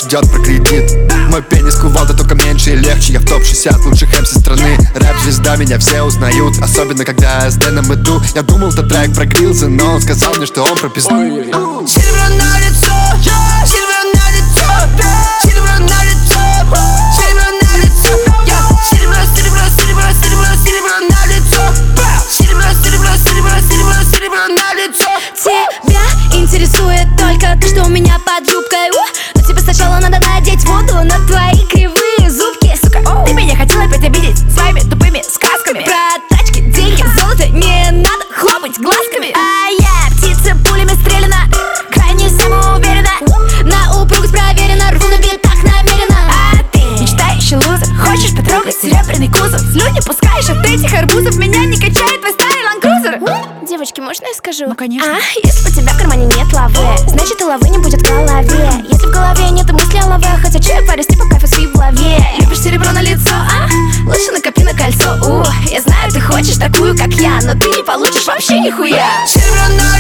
идет про кредит. Мой пенис кувалда, только меньше и легче. Я в топ-60 лучших МС страны. Рэп-звезда, меня все узнают. Особенно когда я с Дэном иду. Я думал, это трек про грилзы, но он сказал мне, что он про пизду. Серебро на лицо, серебро на лицо, серебро на лицо, серебро на лицо, серебро, серебро, серебро, серебро, серебро на лицо, серебро, серебро, серебро, серебро, серебро на лицо. Тебя интересует только то, что у меня под юбкой. Но тебе сначала надо надеть воду на твои кривые зубки. Сука, ты меня хотела опять обидеть своими тупыми сказками про тачки, деньги, золото. Не надо хлопать глазками. А я птица пулями стреляна, крайне самоуверена, на упругость проверена, рву на битах намеренно. А ты мечтающий лузер, хочешь потрогать серебряный кузов? Слюни пускаешь от этих арбузов, меня не качает твой старый ланкрузер. Девочки, можно я скажу? Ну, конечно. Если у тебя в кармане нет лавы, значит и лавы не будет в голове. Если в голове нет мысли о лаве, хотя чую паристи по кайфу своей в голове. Любишь серебро на лицо, а? Лучше накопи на кольцо. Я знаю, ты хочешь такую, как я, но ты не получишь вообще нихуя. Серебро на